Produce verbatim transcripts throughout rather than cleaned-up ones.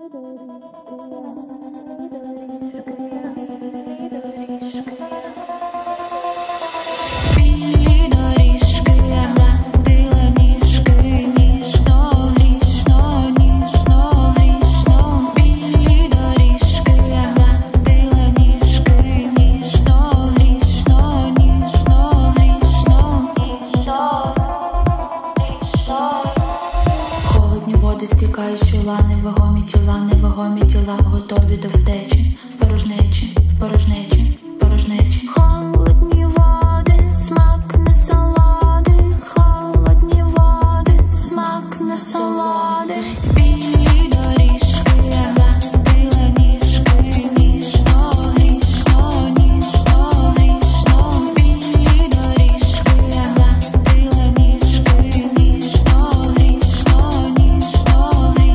Стікають з чола, невагомі тіла, невагомі тіла, готові до втечі, в порожнечі, в порожнечі, в порожнечі. Холодні води, смак не солоди, холодні води, смак не солоди. Білі доріжки, гладила ніжки, ніжно, грішно, ніжно, грішно. Білі доріжки, гладила ніжки, ніжно, грішно, ніжно.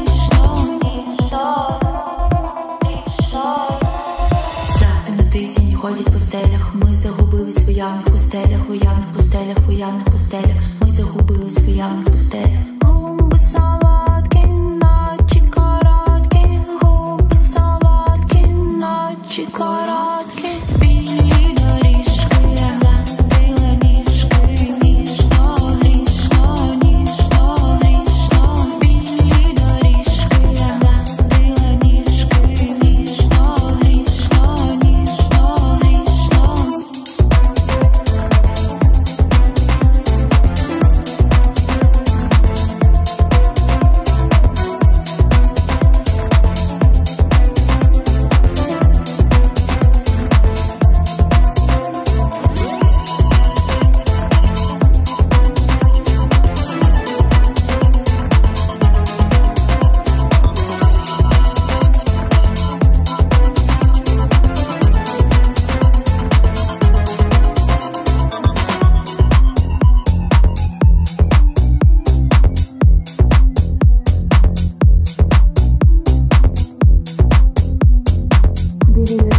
Страх темноти, тіні ходять по стелях. Ми загубились в уявних пустелях, в уявних пустелях, в уявних пустелях. Ми загубились в уявних пустелях. Губи солодкі, ночі короткі, губи солодкі, ночі короткі. Білі доріжки, гладила ніжки, ніжно, грішно, ніжно, грішно. Білі доріжки, гладила ніжки, ніжно, грішно, ніжно, грішно.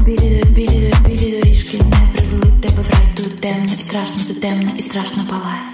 Білі доріжки не привели тебе в рай. Тут темно і страшно, тут темно і страшно палає.